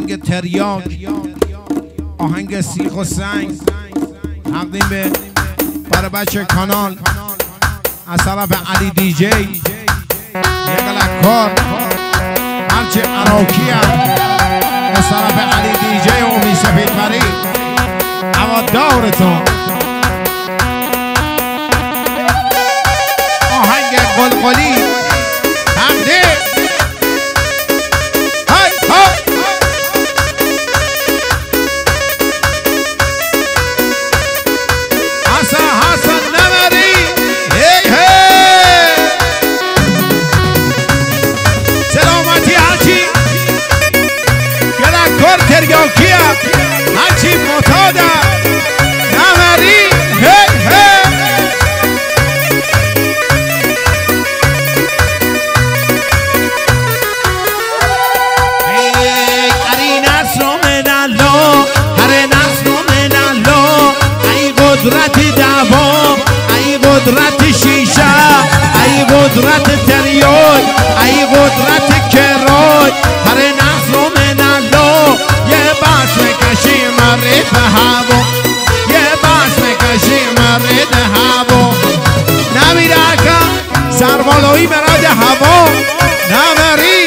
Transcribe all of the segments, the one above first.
آهنگ تریاک، آهنگ سیخ و سنگ تقدیم به برای بچه کانال از طرف علی دی جی، یک لکار هرچه عراقی هم از طرف علی دی جی و امی سفید پری اما دورتون آهنگ قلقلی تقدیم تریاکیه هرچی معتاده نمری هی هی اری نصر من الله، هر نصر من الله، ای قدرت دوام، ای قدرت شیشه، ای قدرت تریاک، ای قدرت کرای، هر نصر من الله کشی مرد هوا، یه بس کشی مرد هوا، نمیره که سربالایی مرد هوا نمری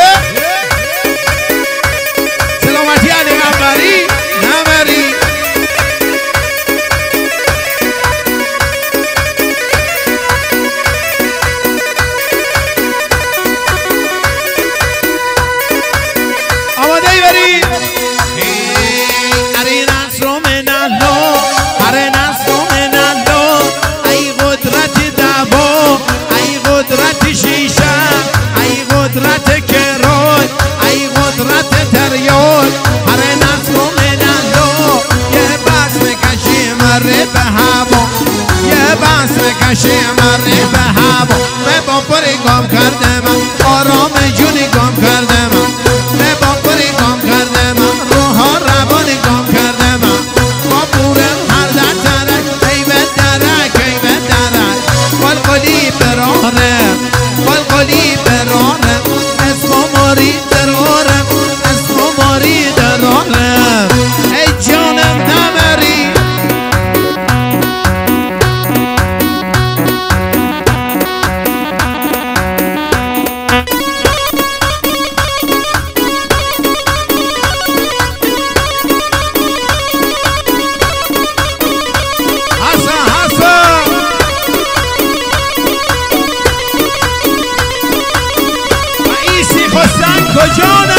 سلامتی علی غفاری نمری آماده ای برید قدرت کرای، ای قدرت تریاک، هر نصر من الله، یه بس میکشی مرد به هوا، یه بس میکشی مرد به هوا، به باپری گام کرده من، آرام جونی گام کرده من، به باپری گام کرده من، روحا روانی گام کرده من، با پورم هر در درک، ای به درک، ای به درک، قلقلی براره، قلقلی براره، ماری درارم، اسم ماری درارم، ای جانم نمری حسن حسن حسن کجانه